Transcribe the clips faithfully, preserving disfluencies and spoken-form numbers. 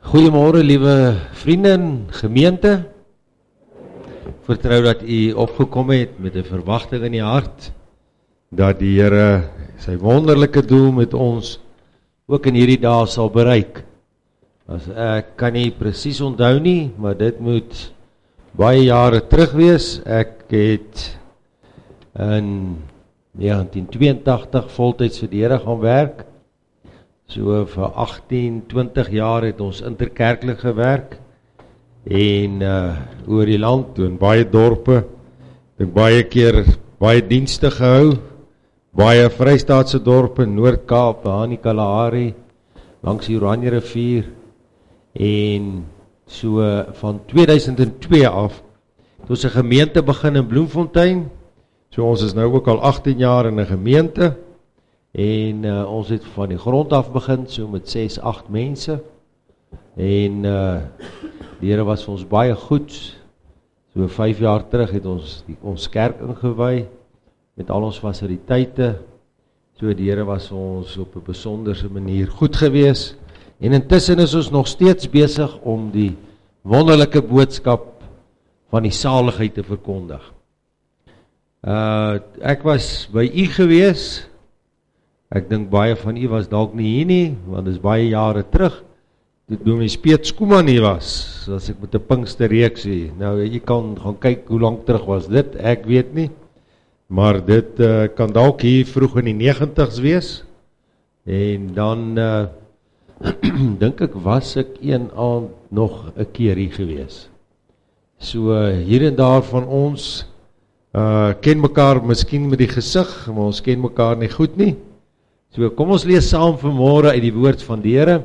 Goeiemôre liewe vriende en gemeente. Vertrou dat u opgekom het met 'n verwagting in die hart dat die Here sy wonderlike doel met ons ook in hierdie dae sal bereik. As ek kan nie presies onthou nie, maar dit moet baie jare terug wees. Ek het in negentien tweeëntagtig voltyds vir die Here gaan werk. So vir agttien, twintig jaar het ons interkerklik gewerk en uh, oor die land doen baie dorpe, het baie keer baie dienste gehou, baie Vrystaatse dorpe, Noord-Kaap, Hani Kalahari, langs die Oranje rivier en so van tweeduisend twee af, het ons 'n gemeente begin in Bloemfontein, so ons is nou ook al agttien jaar in 'n gemeente, en uh, ons het van die grond af begin, so met ses, agt mense, en uh, die Here was vir ons baie goed, so vyf jaar terug het ons die, ons kerk ingewy, met al ons fasiliteite, so die Here was vir ons op 'n besonderse manier goed gewees, en intussen is ons nog steeds besig om die wonderlike boodskap van die saligheid te verkondig. Uh, ek was by u gewees, ek dink baie van u was dalk nie hier nie, want dit is baie jare terug, toe Dominee Piet Skuman hier was, as ek met 'n Pinksterreeksie, nou jy kan gaan kyk hoe lang terug was dit, ek weet nie, maar dit uh, kan dalk hier vroeg in die negentigs wees, en dan uh, dink ek was ek een aand nog 'n keer hier gewees. So uh, hier en daar van ons uh, ken mekaar miskien met die gesig, maar ons ken mekaar nie goed nie. So kom ons lees saam vanmôre uit die woord van die Here.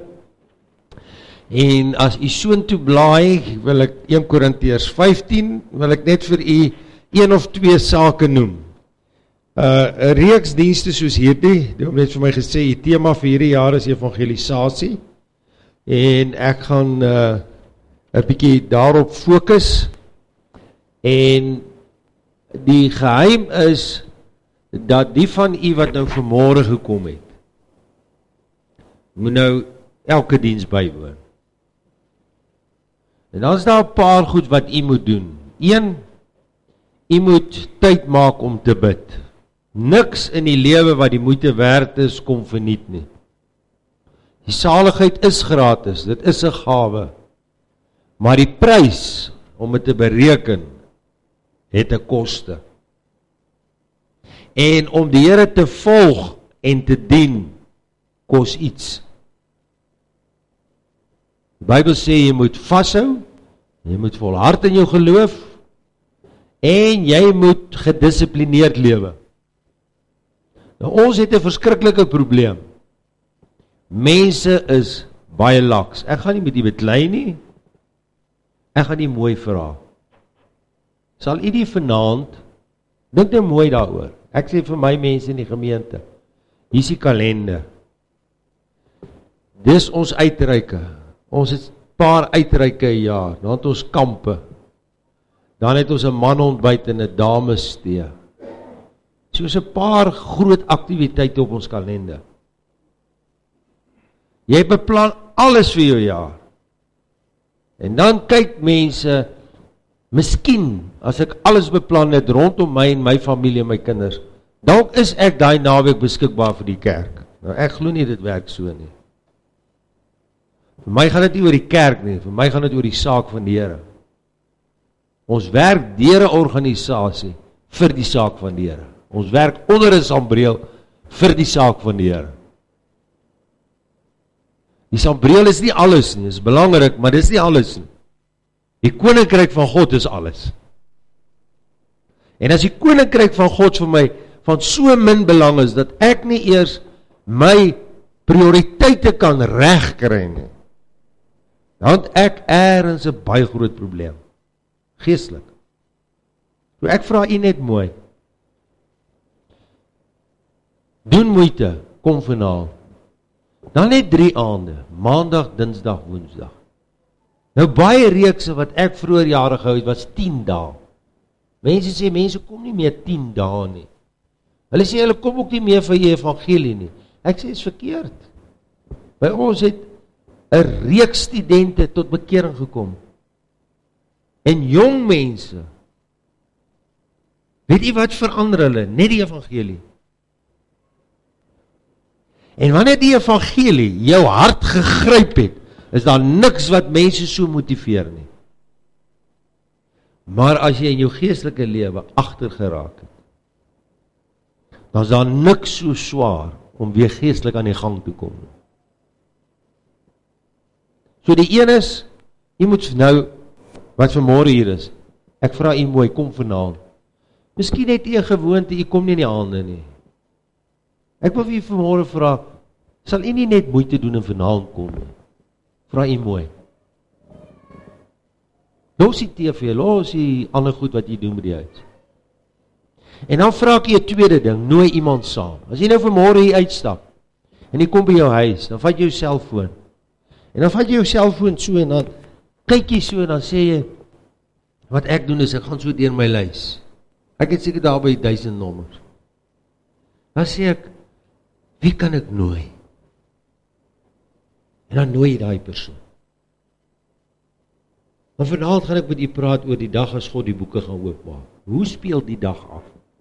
En as u soontoe blaai, wil ek een Korintiërs vyftien, wil ek net vir u een of twee sake noem. Uh, 'n reeks dienste soos hierdie, die hom net vir my gesê, die tema vir hierdie jaar is evangelisasie, en ek gaan uh, 'n bietjie daarop fokus, en die geheim is, dat die van u wat nou vanmôre gekom het, moet nou elke diens bywoon. En dan is daar 'n paar goed wat u moet doen. Een, u moet tyd maak om te bid. Niks in die lewe wat die moeite werd is, kom verniet nie. Die saligheid is gratis, dit is 'n gawe. Maar die prys om dit te bereken, het 'n koste. En om die Here te volg en te dien, kos iets. Die Bybel sê jy moet vashou, jy moet volhard in jou geloof, en jy moet gedissiplineerd lewe. Nou ons het 'n verskriklike probleem. Mense is baie laks. Ek gaan nie met u beklei nie, ek gaan nie mooi vra. Sal u die vanaand, dink nou mooi daaroor. Ek sê vir my mense in die gemeente, hier is die kalender. Dis ons uitreike. Ons het paar uitreike per jaar. Dan het ons kampe. Dan het ons 'n manontbyt en 'n damestee. So is 'n paar groot aktiwiteite op ons kalender. Jy beplan alles vir jou jaar. En dan kyk mense, miskien, as ek alles beplan het rondom my en my familie en my kinders, dalk is ek daai naweek beskikbaar vir die kerk. Nou ek glo nie dit werk so nie. Vir my gaan dit nie oor die kerk nie, vir my gaan dit oor die saak van die Here. Ons werk deur 'n organisasie vir die saak van die Here. Ons werk onder 'n sambreel vir die saak van die Here. Die sambreel is nie alles nie, is belangrik, maar dis nie alles nie. Die koninkryk van God is alles. En as die koninkryk van God vir my van so min belang is, dat ek nie eers my prioriteite kan regkry nie, dan het ek ergens 'n baie groot probleem. Geestelik. So ek vra u net mooi. Doen moeite, kom vanaand. Dan net drie aande, maandag, dinsdag, woensdag. Nou baie reekse wat ek vroeër jare gehou het, was tien dae. Mense sê, mense kom nie meer tien dae nie. Hulle sê, hulle kom ook nie meer vir die evangelie nie. Ek sê, is verkeerd. By ons het 'n reeks studente tot bekering gekom. En jong mense, weet jy wat verander hulle? Net die evangelie. En wanneer die evangelie jou hart gegryp het, is daar niks wat mense so motiveer nie. Maar as jy in jou geestelike lewe agter geraak het, dan is daar niks so swaar om weer geestelik aan die gang te kom. So die een is, jy moet nou, wat vanmôre hier is, ek vra u mooi, kom vanaand. Miskien het jy 'n gewoonte, jy kom nie in die aande nie. Ek wil vir u vanmôre vra, sal u nie net moeite doen en vanaand kom nie? Vra u mooi. Los die T V, los die ander goed wat jy doen met die huis. En dan vra ek jy 'n tweede ding, nooi iemand saam. As jy nou vanmôre hier uitstap, en jy kom by jou huis, dan vat jy jou selfoon. En dan vat jy jou selfoon so, en dan kyk jy so, en dan sê jy, wat ek doen is, ek gaan so deur my lys. Ek het seker daar by duisend nommers. Dan sê ek, wie kan ek nooi? En dan nooi jy daai persoon. Maar vanaand gaan ek met u praat oor die dag as God die boeke gaan oopmaak. Hoe speel die dag af?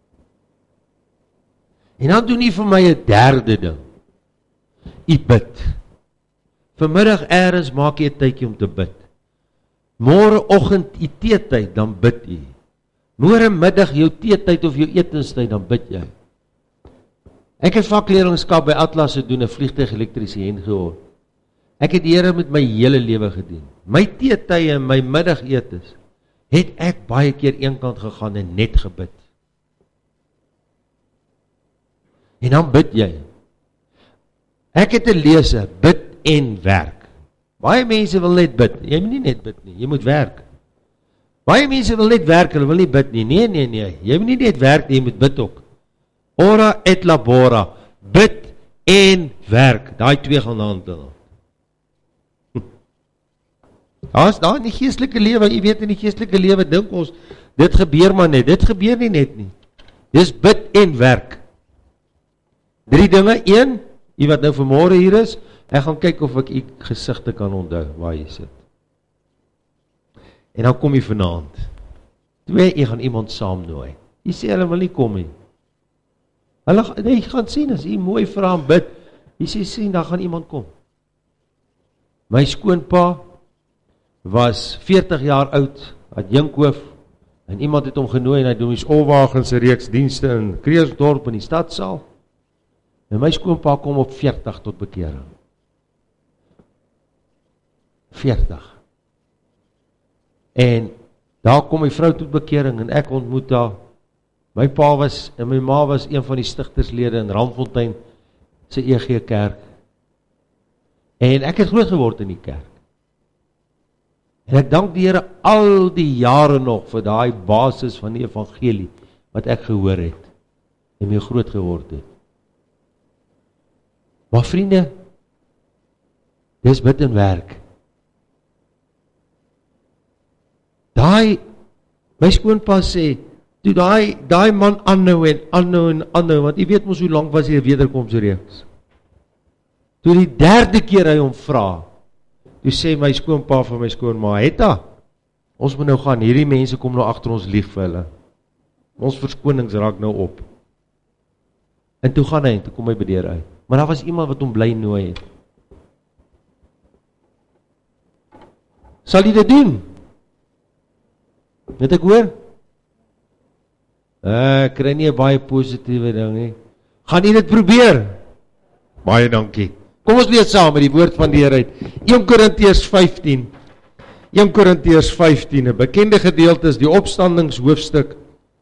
En dan doen u vir my 'n derde ding. U bid. Vanmiddag eers maak jy 'n tydjie om te bid. Môreoggend u teetyd, dan bid u. Môre middag jou teetyd of jou etenstyd, dan bid jy. Ek het vakleerlingskap by Atlas gedoen, 'n vliegtuig-elektriesien geword. Ek het die Here met my hele lewe gedien. My teetye en my middagetes het ek baie keer eenkant gegaan en net gebid. En dan bid jy. Ek het 'n lese, bid en werk. Baie mense wil net bid. Jy moet nie net bid nie, jy moet werk. Baie mense wil net werk, hulle wil nie bid nie. Nee, nee, nee. Jy moet nie net werk nie, jy moet bid ook. Ora et labora. Bid en werk. Daai twee gaan hand in hand. Daar is daar in die geestelike lewe, jy weet in die geestelike lewe dink ons, dit gebeur maar net, dit gebeur nie net nie. Dis bid en werk. Drie dinge, een, jy wat nou vanmôre hier is, ek gaan kyk of ek jy gesigte kan onthou, waar jy sit. En dan kom jy vanaand. Twee, jy gaan iemand saamnooi. Jy sê hulle wil nie kom nie. Hulle, nee, jy gaan sien, as jy mooi vra en bid, jy sê, sien, daar gaan iemand kom. My skoonpa was veertig jaar oud, uit Jinkhoof, en iemand het hom genooi, en hy doen die Olwagens reeks dienste in Kreersdorp in die stadsaal, en my skoonpa kom op veertig tot bekering. veertig. En daar kom my vrou tot bekering, en ek ontmoet daar, my pa was, en my ma was een van die stigterslede in Randfontein, se E G Kerk, en ek het groot geword in die kerk. En ek dank die Here al die jare nog vir daai basis van die evangelie wat ek gehoor het en mee groot geword het. Maar vriende, dis bid en werk. Daai, my skoonpa sê, toe daai, daai man aanhou en aanhou en aanhou, want jy weet mos hoe lank was die wederkomsreeks. Toe die derde keer hy hom vra, toe sê my skoonpa vir my skoonma, Hetta, ons moet nou gaan, hierdie mense kom nou agter ons lieg vir hulle. Ons verskonings raak nou op. En toe gaan hy, en toe kom hy by deur uit. Maar daar was iemand wat hom bly nooi het. Sal jy dit doen? Net ek hoor? Ek kry nie 'n baie positiewe ding nie. Gaan jy dit probeer? Baie dankie. Kom ons lees saam met die woord van die Here uit. Eerste Korintiërs vyftien. Eerste Korintiërs vyftien, 'n bekende gedeelte is die opstandingshoofstuk.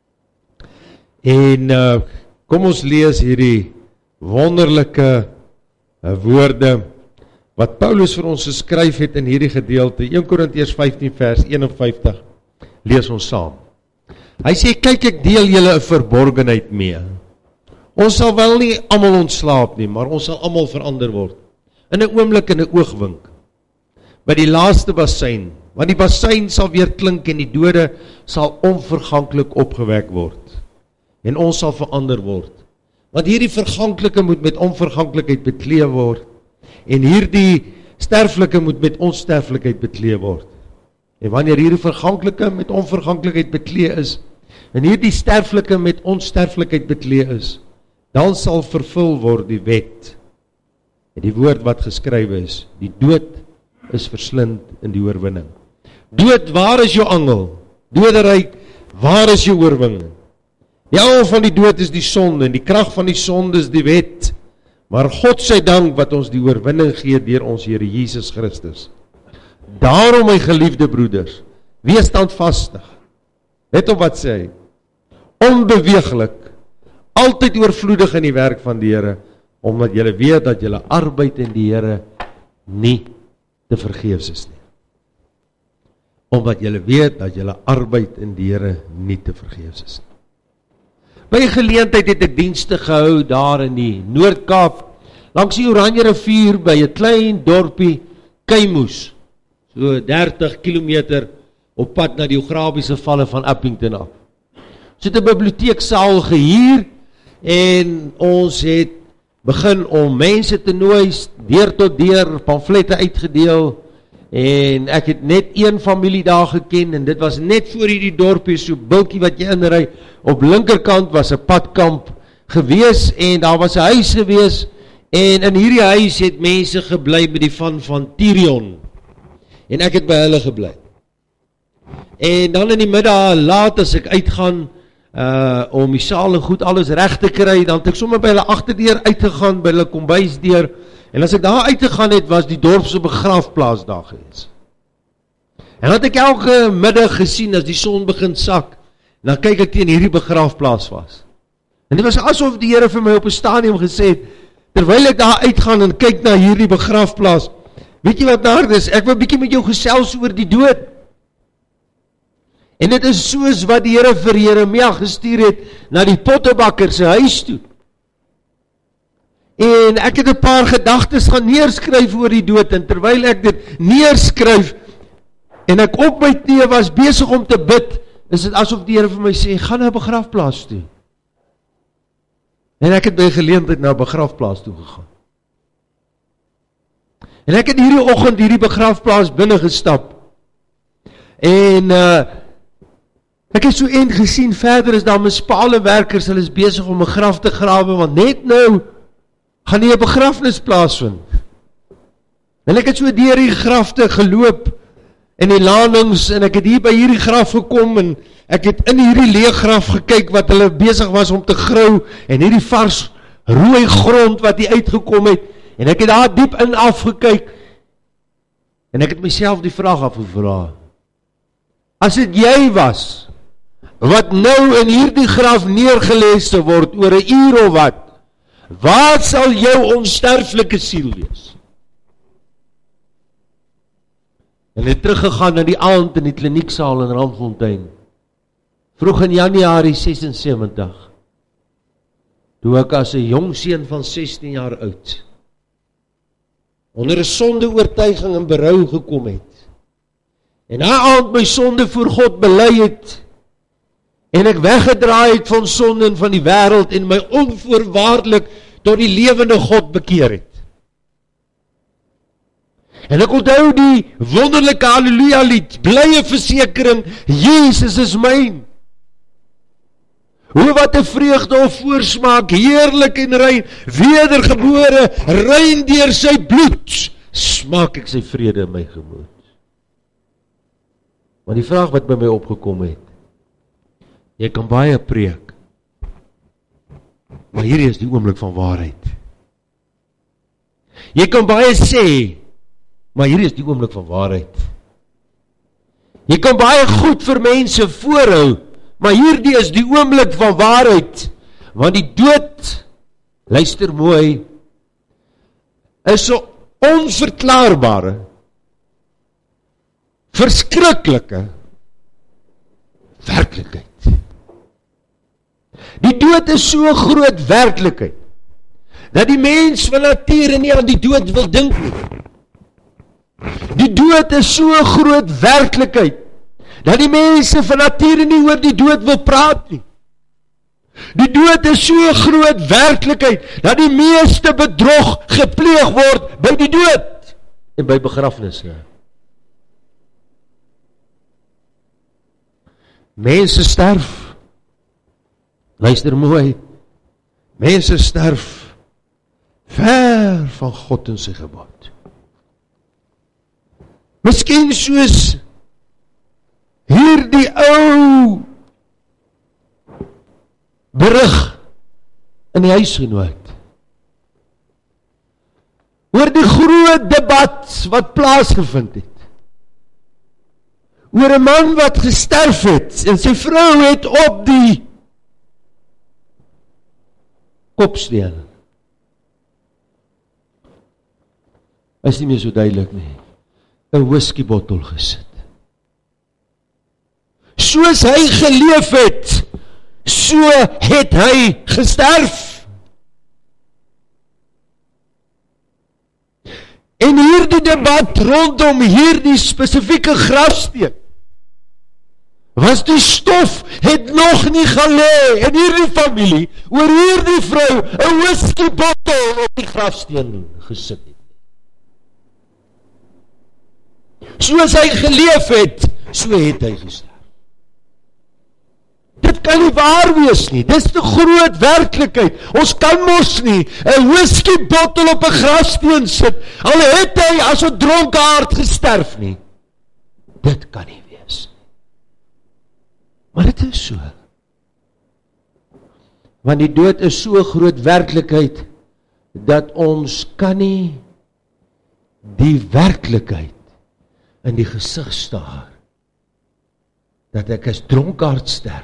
En uh, kom ons lees hierdie wonderlike uh, woorde wat Paulus vir ons geskryf het in hierdie gedeelte. Eerste Korintiërs vyftien vers een en vyftig. Lees ons saam. Hy sê, kyk, ek deel julle 'n verborgenheid mee. Ons sal wel nie almal ontslaap nie, maar ons sal almal verander word. In 'n oomblik en 'n oogwink. By die laaste bassein, want die bassein sal weer klink en die dode sal onverganklik opgewek word. En ons sal verander word. Want hierdie verganklike moet met onverganklikheid bekleed word. En hierdie sterflike moet met onsterflikheid beklee word. En wanneer hierdie verganklike met onverganklikheid beklee is, en hierdie sterflike met onsterflikheid beklee is, dan sal vervul word die wet. En die woord wat geskrywe is, die dood is verslind in die oorwinning. Dood, waar is jou angel? Doderyk, waar is jou oorwinning? Die angel van die dood is die sonde, en die krag van die sonde is die wet. Maar God sy dank wat ons die oorwinning gee deur ons Here Jesus Christus. Daarom, my geliefde broeders, wees standvastig. Let op wat sê hy. Onbeweeglik, altyd oorvloedig in die werk van die Here, omdat julle weet dat julle arbeid in die Here nie te vergeefs is nie. Omdat julle weet dat julle arbeid in die Here nie te vergeefs is nie. By 'n geleentheid het ek dienste gehou daar in die Noord-Kaap, langs die Oranje rivier by 'n klein dorpie Keimoes, so dertig kilometer op pad na die geografiese valle van Upington af. Ons het 'n biblioteeksaal gehuur en ons het begin om mense te nooi, deur tot deur, pamflette uitgedeel, en ek het net een familie daar geken, en dit was net voor hierdie dorpie, so bultjie wat jy inry, op linkerkant was 'n padkamp gewees, en daar was 'n huis gewees, en in hierdie huis het mense gebly by die van van Tirion, en ek het by hulle gebly. En dan in die middag, laat as ek uitgaan, uh, om die saal en goed alles reg te kry, dan het ek sommer by hulle agterdeur uitgegaan, by hulle kombuisdeur, en as ek daar uitgegaan het, was die dorpse begraafplaas daar gewees. En dat ek elke middag gesien, as die son begin sak, dan kyk ek teen hierdie begraafplaas was. En dit was asof die Here vir my op 'n stadium gesê het, terwyl ek daar uitgaan en kyk na hierdie begraafplaas, weet jy wat daar is? Ek wil bietjie met jou gesels oor die dood. En dit is soos wat die Here vir Jeremia gestuur het, na die pottebakker se huis toe. En ek het 'n paar gedagtes gaan neerskryf oor die dood, en terwyl ek dit neerskryf, en ek op my knie was besig om te bid, is dit asof die Here vir my sê, gaan na 'n begraafplaas toe. En ek het by geleentheid na 'n begraafplaas toe gegaan. En ek het hierdie oggend hierdie begraafplaas binne gestap. En uh, ek het so een gesien, verder is daar munisipale werkers, hulle is besig om 'n graf te grawe, want net nou gaan nie 'n begrafnis plaasvind. En ek het so deur die grafte geloop, in die landings, en ek het hier by hierdie graf gekom, en ek het in hierdie leë graf gekyk, wat hulle besig was om te grou, en hierdie vars rooi grond wat hier uitgekom het, en ek het daar diep in afgekyk, en ek het myself die vraag afgevra, as dit jy was, wat nou in hierdie graf neergelees te word, oor 'n uur of wat, wat sal jou onsterflike siel wees? En het teruggegaan na die aand in die klinieksaal in Randfontein, vroeg in Januarie sesensewentig, toe ek as 'n jong seun van sestien jaar oud, onder 'n sondeoortuiging en berou gekom het, en daai aand my sonde voor God bely het, en ek weggedraai het van sonde en van die wêreld, en my onvoorwaardelik tot die lewende God bekeer het. En ek onthou die wonderlike Halleluja lied, blye versekering, Jesus is myn. Hoe wat 'n vreugde of voorsmaak, heerlik en rein, wedergebore, rein deur sy bloed, smaak ek sy vrede in my gemoed. Maar die vraag wat by my opgekom het, jy kan baie preek, maar hierdie is die oomblik van waarheid. Jy kan baie sê, maar hierdie is die oomblik van waarheid. Jy kan baie goed vir mense voorhou, maar hierdie is die oomblik van waarheid, want die dood, luister mooi, is so onverklaarbare, verskriklike werklikheid. Die dood is so groot werklikheid, dat die mens van nature nie aan die dood wil dink nie. Die dood is so groot werklikheid, dat die mense van nature nie oor die dood wil praat nie. Die dood is so groot werklikheid, dat die meeste bedrog gepleeg word by die dood. en by begrafnisse. Mense sterf, luister mooi, mense sterf ver van God en sy gebod. Miskien soos hierdie ou berig in die huisgenoot, oor die groot debat wat plaasgevind het, oor 'n man wat gesterf het, en sy vrou het op die kopsteen. Is nie meer so duidelik nie. 'n whiskybottel gesit. Soos hy geleef het, so het hy gesterf. En hierdie debat rondom hierdie spesifieke grafsteen was die stof het nog nie gelê in hierdie familie oor hierdie vrou 'n whiskybottel op die grafsteen gesit het. Soos hy geleef het, so het hy gesterf. Dit kan nie waar wees nie, dis die groot werklikheid. Ons kan mos nie 'n whiskybottel op 'n grafsteen sit, al het hy as 'n dronkaard gesterf nie. Dit kan nie wees. Maar dit is so. Want die dood is so groot werklikheid, dat ons kan nie die werklikheid in die gesig staar, dat ek as dronkaard sterf,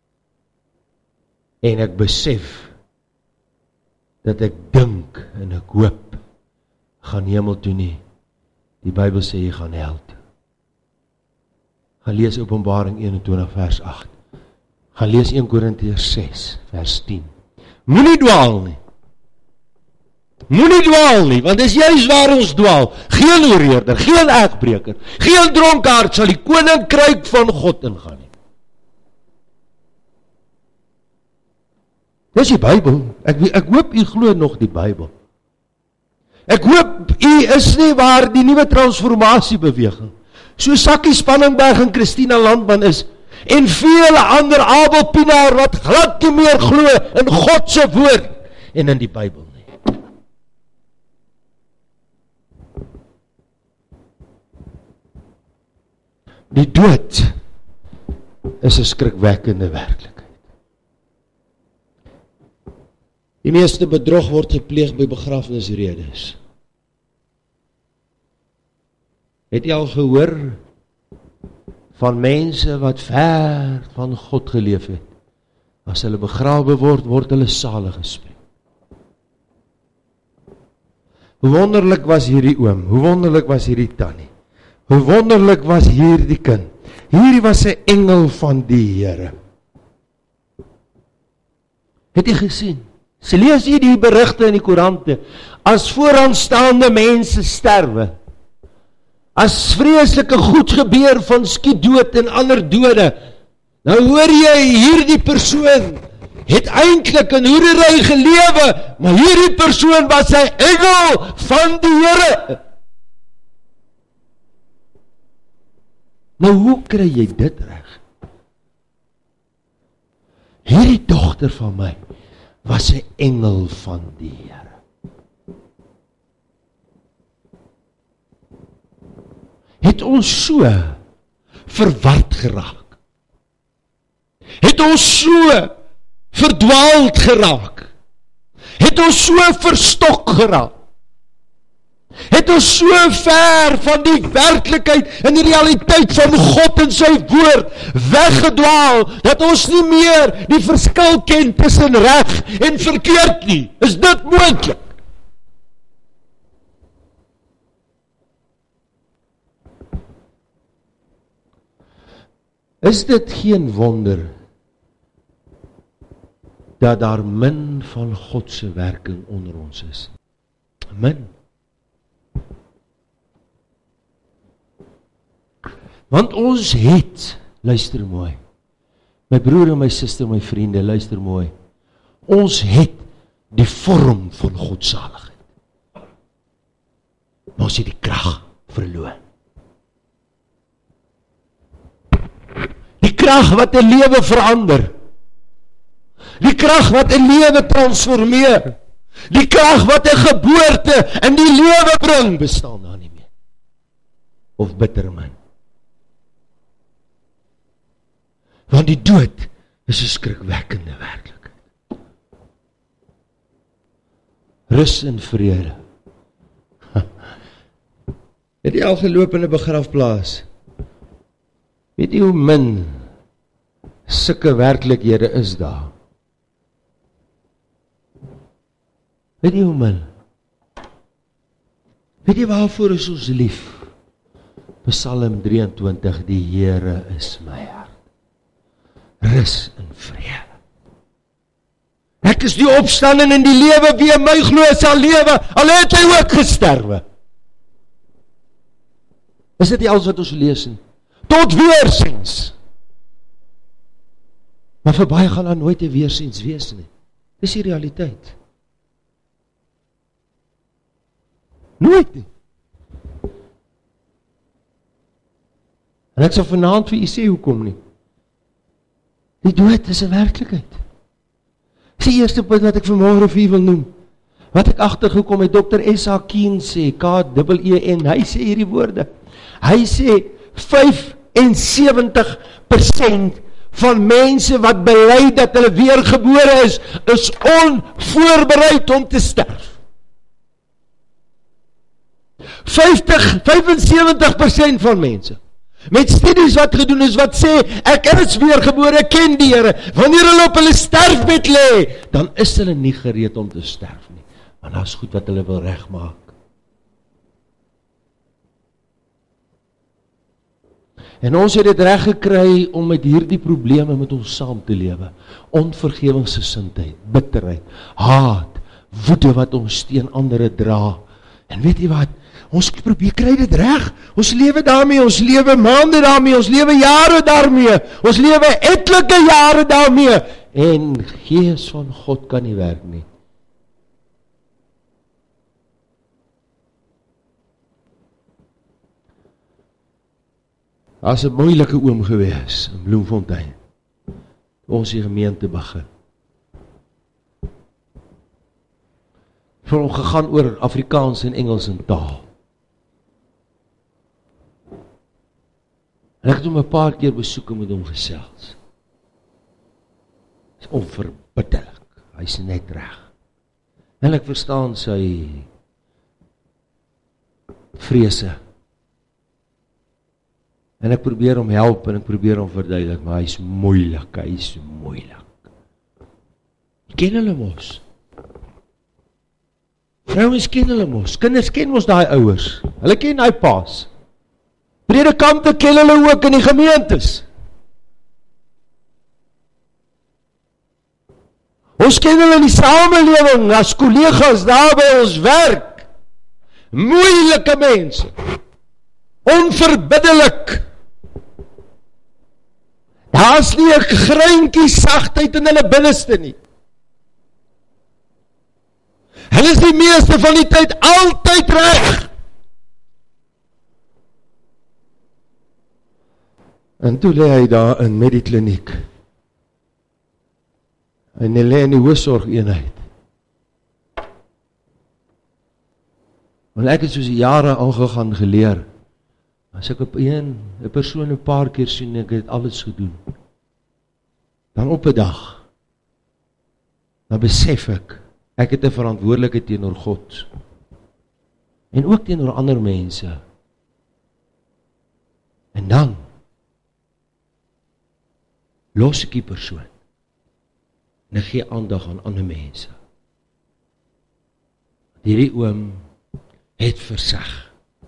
en ek besef, dat ek dink, en ek hoop, gaan hemel toe nie. Die Bybel sê, jy gaan hel toe. Gaan lees Openbaring eenentwintig vers agt. Gaan lees eerste Korintiërs ses vers tien. Moenie dwaal nie. Moenie dwaal nie, want dis juist waar ons dwaal. Geen oorreerder, geen egbreker, geen dronkaard sal die koninkryk van God ingaan nie. Dis die Bybel. Ek, ek hoop u glo nog die Bybel. Ek hoop u is nie waar die nuwe transformasiebeweging, so Sakkie Spanningberg en Christina Landman is, en vele ander Abel Pinaar wat glad nie meer glo in God se woord en in die Bybel nie. Die dood is 'n skrikwekkende werklikheid. Die meeste bedrog word gepleeg by begrafnisredes. Het jy al gehoor van mense wat ver van God geleef het? As hulle begrawe word, word hulle salig gespreek. Hoe wonderlik was hierdie oom, hoe wonderlik was hierdie tannie, hoe wonderlik was hierdie kind. Hierdie was 'n engel van die Here. Het jy gesien? Sy lees jy die berigte in die koerante, as vooraanstaande mense sterwe, as vreeslike goed gebeur van skietdood en ander dode, nou hoor jy hierdie persoon het eintlik in hoerery gelewe, maar hierdie persoon was sy engel van die Here. Nou hoe kry jy dit reg? Hierdie dogter van my was 'n engel van die Here. Het ons so verward geraak? Het ons so verdwaald geraak? Het ons so verstok geraak? Het ons so ver van die werklikheid en die realiteit van God en sy woord weggedwaal, dat ons nie meer die verskil ken tussen reg en verkeerd nie? Is dit moontlik? Is dit geen wonder dat daar min van God se werking onder ons is? Min. Want ons het, luister mooi, my broer en my suster, my vriende, luister mooi, ons het die vorm van godsaligheid. Maar ons het die krag krag wat 'n lewe verander. Die krag wat 'n lewe transformeer. Die krag wat 'n geboorte in die lewe bring, bestaan daar nie meer. Of bitter min. Want die dood is 'n skrikwekkende werklikheid. Rus en vrede. Het jy al geloop in 'n begrafplaas? Weet jy hoe min sulke werklikhede is daar? Weet jy hoe min? Weet jy waarvoor is ons lief? Psalm drieëntwintig, die Here is my hart. Rus en vrede. Ek is die opstanding in die lewe, wie in my glo sal lewe, al het hy ook gesterwe. Is dit nie alles wat ons lees nie? Tot weersiens. Maar vir baie gaan daar nooit 'n weersiens wees nie. Dis die realiteit. Nooit nie. En ek sal vanaand vir u sê hoekom nie. Die dood is 'n werklikheid. Dis die eerste punt wat ek vanmôre vir u wil noem. Wat ek agtergekom het, dokter S H Keen sê, K E E N, hy sê hierdie woorde. Hy sê vyf en sewentig persent van mense wat bely dat hulle weergebore is, is onvoorbereid om te sterf. vyftig, vyf en sewentig persent van mense. Met studies wat gedoen is, wat sê, ek is weergebore, ek ken die Here. Wanneer hulle op hulle sterfbed lê, dan is hulle nie gereed om te sterf nie. Want dat is goed wat hulle wil regmaak. En ons het dit reg gekry om met hierdie probleme met ons saam te lewe. Onvergewingsgesindheid, bitterheid, haat, woede wat ons teen ander dra. En weet jy wat? Ons probeer kry dit reg. Ons lewe daarmee, ons lewe maande daarmee, ons lewe jare daarmee. Ons lewe etlike jare daarmee. En Gees van God kan nie werk nie. As 'n moeilike oom gewees in Bloemfontein. Ons die gemeente begin. Vir hom gegaan oor Afrikaans en Engels en taal. En ek het hom 'n paar keer besoek en met hom gesels. Hy is onverbiddelik. Hy is net reg. En ek verstaan sy vrese. En ek probeer hom help en ek probeer hom verduidelik, maar hy is moeilik, hy is moeilik. Ken hulle mos? Vrouens ken hulle mos, kinders ken mos daai ouers, hulle ken daai paas. Predikante ken hulle ook in die gemeentes. Ons ken hulle in die samelewing, as kollegas daar by ons werk. Moeilike mense. Onverbiddelik. Daar is nie 'n greintjie sagtheid in hulle binneste nie. Hulle is die meeste van die tyd altyd reg. En toe lê hy daar in met die kliniek. En hy lê in die hoofsorgeenheid. Want ek het soos jare aangegaan geleer. As ek op een, een persoon 'n paar keer sien, ek het alles gedoen. Dan op 'n dag, dan besef ek, ek het 'n verantwoordelikheid teenoor God. En ook teenoor ander mense. En dan, los ek die persoon. En ek gee aandag aan ander mense. Hierdie oom het versag.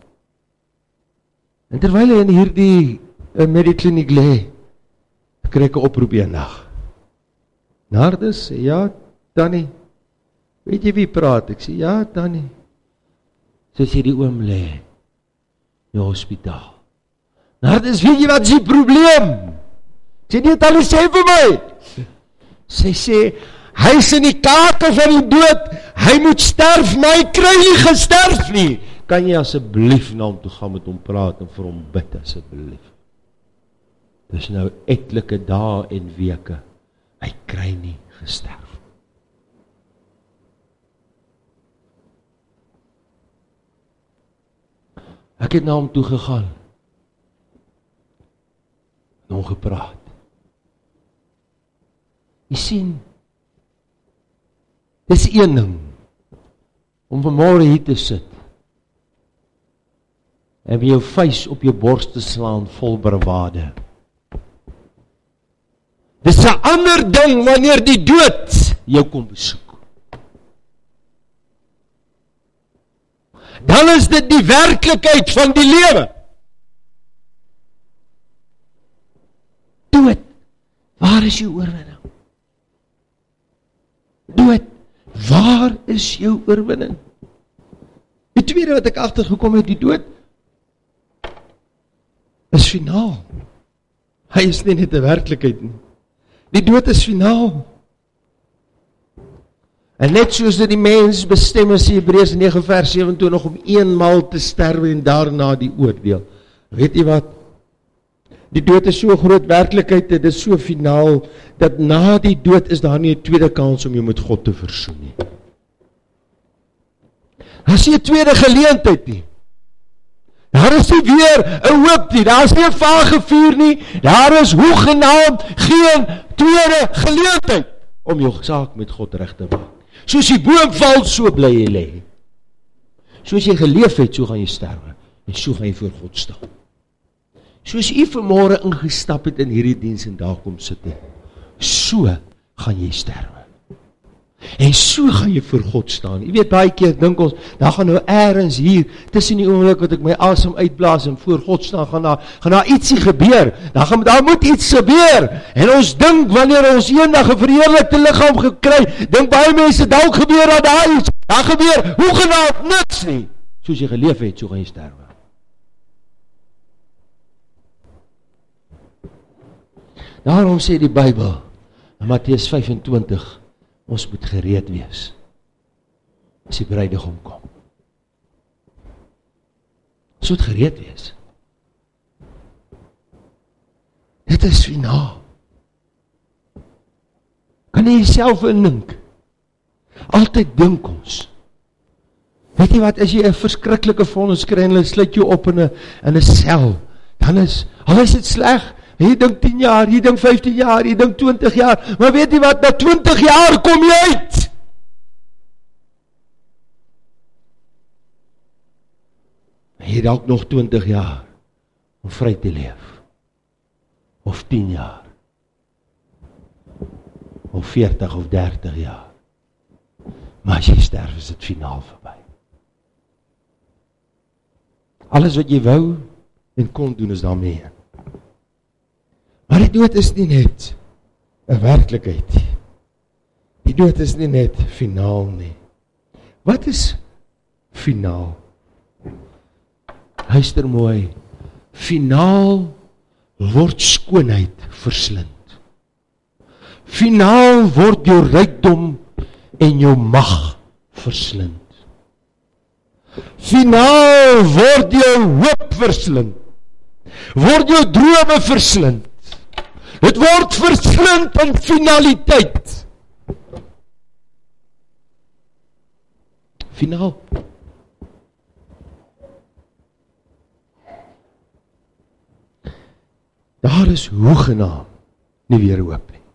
En terwyl hy in hierdie met die kliniek lê, kry ek 'n oproep eendag. Nardus sê, ja, Tannie, weet jy wie praat? Ek sê, ja, Tannie. So sê die oom lê in die hospitaal. Nardus, weet jy wat is die probleem? Sê nie, Tannie, sê vir my. Sy sê, hy is in die kake van die dood, hy moet sterf, maar hy kry nie gesterf nie. Kan jy asseblief na hom toe gaan met hom praat en vir hom bid asseblief? dis nou etlike dae en weke, hy kry nie gesterf. Ek het na hom toe gegaan, en hom gepraat. Jy sien, dis een ding, om vanmôre hier te sit, en met jou vuis op jou borst te slaan vol bravade. Dis 'n ander ding wanneer die dood jou kom besoek. Dan is dit die werklikheid van die lewe. Dood, waar is jou oorwinning? Dood, waar is jou oorwinning? Die tweede wat ek agtergekom het, die dood, is finaal. Hy is nie net 'n werklikheid nie. Die dood is finaal. En net soos dit die mens bestem is, Hebreërs nege vers sewenentwintig, om eenmaal te sterwe en daarna die oordeel. Weet jy wat? Die dood is so groot werklikheid, dit is so finaal, dat na die dood is daar nie 'n tweede kans om jou met God te versoen nie. Daar is nie 'n tweede geleentheid nie. Daar is nie weer 'n hoop nie, daar is nie 'n vage vuur nie, daar is hoegenaamd geen tweede geleentheid om jou saak met God reg te maak. Soos die boom val, so bly jy lê. Soos jy geleef het, so gaan jy sterwe, en so gaan jy voor God staan. Soos jy vanmôre ingestap het in hierdie diens en daar kom sit het, so gaan jy sterwe. En so gaan jy voor God staan. Jy weet, baie keer dink ons, daar gaan nou ergens hier, tussen die oomblik wat ek my asem uitblaas en voor God staan, gaan daar, gaan daar ietsie gebeur. Daar, gaan, daar moet iets gebeur. En ons dink, wanneer ons eendag 'n verheerlikte liggaam gekry, dink baie mense, dalk gebeur dat daar iets, daar gebeur hoegenaamd niks nie. Soos jy geleef het, so gaan jy sterwe. Daarom sê die Bybel, in Matteus vyf en twintig, ons moet gereed wees, as die bruidegom kom. Ons moet gereed wees. Dit is finaal. Kan jy jouself indink? Altyd dink ons. Weet jy wat, as jy 'n verskriklike vonnis kry en hulle sluit jou op in 'n in 'n sel, dan is, al is dit sleg, jy dink tien jaar, jy dink vyftien jaar, jy dink twintig jaar, maar weet jy wat, na twintig jaar kom jy uit. En jy dalk nog twintig jaar om vry te leef. Of tien jaar. Of veertig of dertig jaar. Maar as jy sterf, is dit finaal verby. Alles wat jy wou en kon doen, is daarmee. Maar die dood is nie net 'n werklikheid nie. Die dood is nie net finaal nie. Wat is finaal? Luister mooi. Finaal word skoonheid verslind. Finaal word jou rykdom en jou mag verslind. Finaal word jou hoop verslind. Word jou drome verslind. Dit word verslind in finaliteit. Finaal. Daar is hoegenaamd nie weer hoop nie.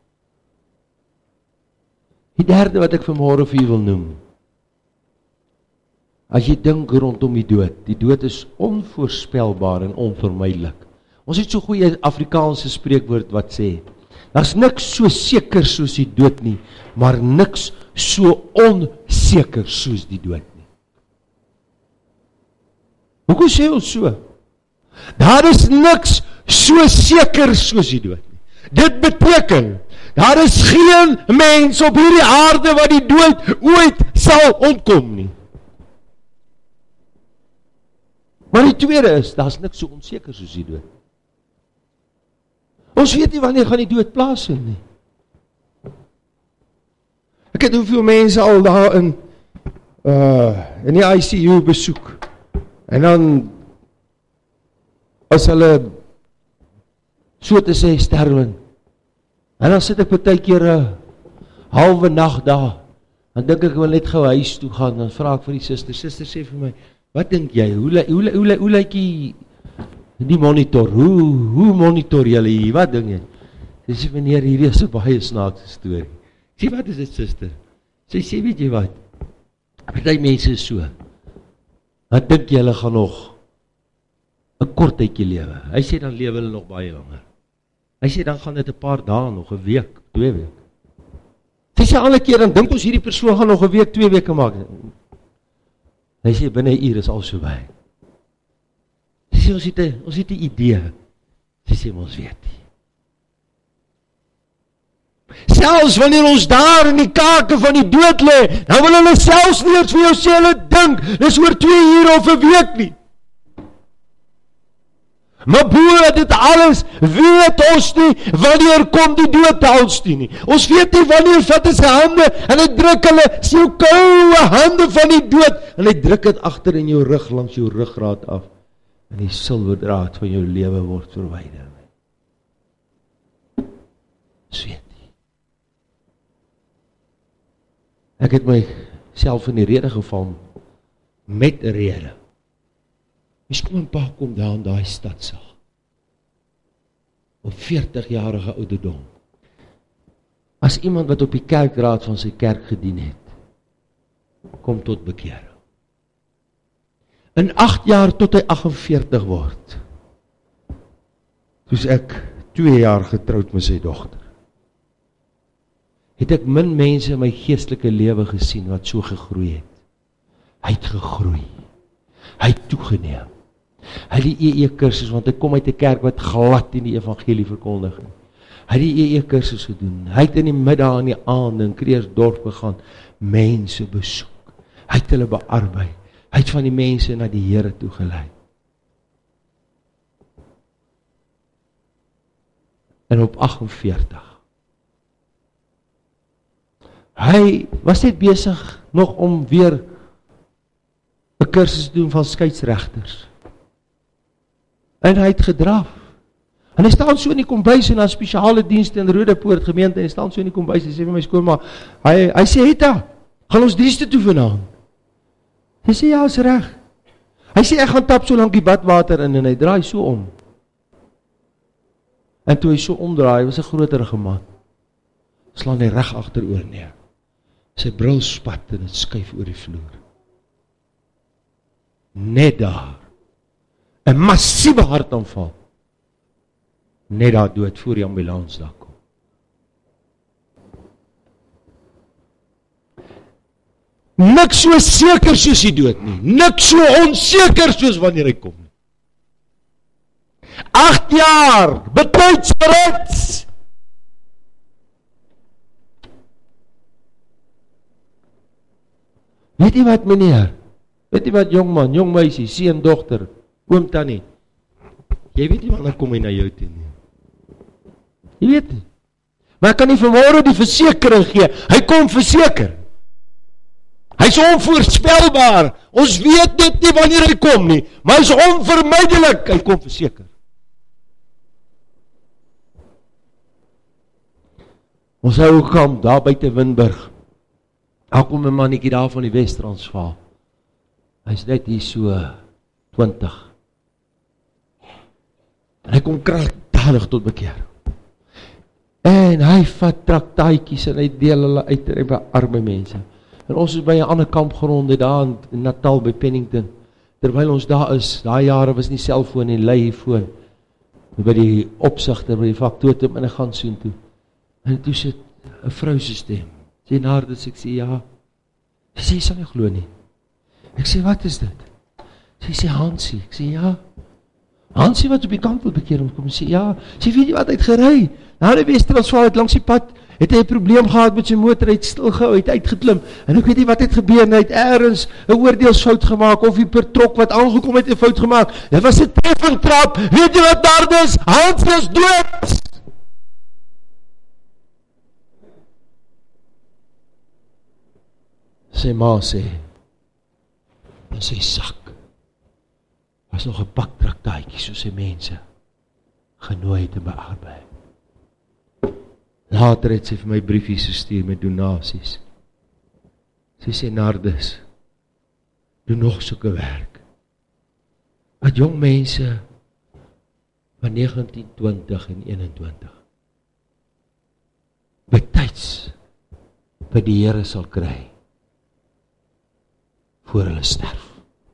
Die derde wat ek vanmôre vir u wil noem. As jy dink rondom die dood, die dood is onvoorspelbaar en onvermydelik. Ons het so goeie Afrikaanse spreekwoord wat sê, daar's niks so seker soos die dood nie, maar niks so onseker soos die dood nie. Hoekom sê ons so? Daar is niks so seker soos die dood nie. Dit beteken, daar is geen mens op hierdie aarde wat die dood ooit sal ontkom nie. Maar die tweede is, daar is niks so onseker soos die dood. Ons weet nie wanneer gaan die dood plaasvind nie. Ek het hoeveel mense al daar in, uh, in die I C U besoek. En dan, as hulle so te sê, Sterling. En dan sit ek partykeer 'n halwe nag daar, dan dink ek, ek wil net gou huis toe gaan, dan vra ek vir die suster, suster sê vir my, wat dink jy, hoe, hoe, hoe, hoe, hoe lyk die, die monitor, hoe, hoe monitor julle hier, wat dink jy? Sy sê, meneer, hierdie is 'n baie snaakse storie. Ek sê, wat is dit, suster? Sy sê, weet jy wat, party mense is so, dan dink jy, hulle gaan nog 'n kort tydjie lewe. Hy sê, dan lewe hulle nog baie langer. Hy sê, dan gaan dit 'n paar dae, nog 'n week, twee week. Sy sê, alle keer, dan dink ons hierdie persoon gaan nog 'n week, twee weke maak. Hy sê, binne 'n uur is al so by. Sy sê, ons het 'n, ons het 'n idee. Sy sê, ons weet nie. Selfs wanneer ons daar in die kake van die dood lê, dan wil hulle selfs nie eens vir jou sê, hulle dink, dis oor twee uur of 'n week nie. Maar boe dit alles, weet ons nie, wanneer kom die dood te ons nie. Ons weet nie, wanneer vat hy sy hande, en hy druk hulle, sy jou koue hande van die dood, en hy druk het agter in jou rug, langs jou ruggraat af, en die silwerdraad van jou lewe word verwyder. Ons weet nie. Ek het my self in die rede geval, met 'n rede. My skoonpa kom daar in daai stadsaal, op veertig-jarige ouderdom, as iemand wat op die kerkraad van sy kerk gedien het, kom tot bekering. In agt jaar tot hy agt en veertig word, soos ek twee jaar getroud met sy dogter, het ek min mense in my geestelike lewe gesien, wat so gegroei het. Hy het gegroei, hy het toegeneem. Hy het die E E kursus, want hy kom uit 'n kerk wat glad in die evangelie verkondig. Hy het die E E kursus gedoen. Hy het in die middag en die aand in Kreersdorp gegaan, mense besoek. Hy het hulle bearbei. Hy het van die mense na die Here toe gelei. En op agt en veertig. Hy was net besig nog om weer 'n kursus te doen van skeidsregters. En hy het gedraf. En hy staan so in die kombuis en dan spesiale dienste in Rodepoort gemeente, en hy staan so in die kombuis en sê vir my skoonma, hy, hy sê, Hetta, gaan ons dienste toe vanaand? Hy sê, ja, is reg. Hy sê, ek gaan tap so lank die badwater in, en hy draai so om. En toe hy so omdraai, was 'n groterige man, slaan hy reg agteroor neer. Sy bril spat en het skuif oor die vloer. Net daar, 'n massiewe hartaanval, net daar dood voor die ambulans daar kom. Niks so seker soos die dood nie, niks so onseker soos wanneer hy kom. Agt jaar, betyds gered. Weet jy wat, meneer? Weet jy wat, jongman, jong meisie, seun, dogter, oom, tannie, jy weet nie wanneer kom hy na jou toe nie. Jy weet nie. Maar ek kan nie vanmôre die versekering gee, hy kom verseker. Hy is onvoorspelbaar, ons weet net nie wanneer hy kom nie, maar hy is onvermydelik, hy kom verseker. Ons hou kamp daar buite Winburg, daar kom 'n mannetjie daar van die Wes-Transvaal, hy is net hier so twintig, en hy kom kragtadig tot bekeer, en hy vat traktaatjies en hy deel hulle uit en hy bearme mense, en ons is by 'n ander kampgronde daar in Natal by Pennington, terwyl ons daar is, daai jare was nie selfoon en leifoon, by die opsigter, by die faktotum, en ek gaan soen toe, en toe sit 'n vrou se stem, sê Nardus, ek sê ja, sy sê, sal nie glo nie, ek sê, wat is dit? Sy sê, Hansie, ek sê ja, Hansie wat op die kant wil bekeer, kom sê ja, sy weet nie wat, hy het gery, na die Wes-Transvaal het langs die pad, het hy 'n probleem gehad met sy motor, hy het stilgehou, hy het uitgeklim, en ek weet nie wat het gebeur, en hy het ergens 'n oordeelsfout gemaak, of die pertrok wat aangekom het, 'n fout gemaak, dit was 'n treffingtrap, weet jy wat daar is, Hansie is dood! Sy ma sê, in sy sak, was nog 'n pak traktaatjie, soos sy mense, genooi te beaarbei. Later het sy vir my briefies gestuur met donasies. Sy sê, Nardus, doe nog soeke werk. Wat jong mense van negentien, twintig en eenentwintig betyds by die Here sal kry voor hulle sterf.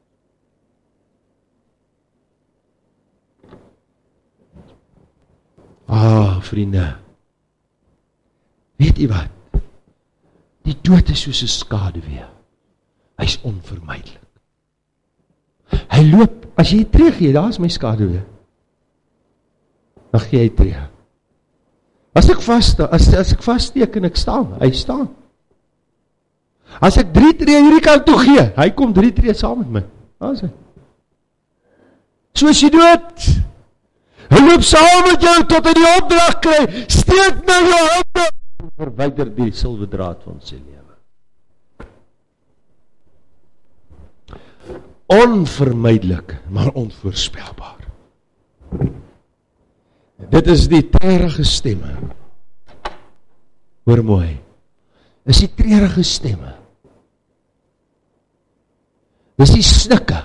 Ah, vriende, weet jy wat? Die dood is soos 'n skaduwee. Hy is onvermydelik. Hy loop, as jy tree gee, daar is my skaduwee. Dan gee hy tree. As ek vast, as, as ek vaststeek en ek staan, hy staan. As ek drie tree hierdie kant toe gee, hy kom drie tree saam met my. Daar is hy. Soos jy dood. Hy loop saam met jou tot hy die opdrag kry. Steek nou jou hande. Verwyder die silwerdraad van sy lewe. Onvermydelik, maar onvoorspelbaar. Dit is die treurige stemme. Hoor mooi. Is die treurige stemme. Dis die snikke.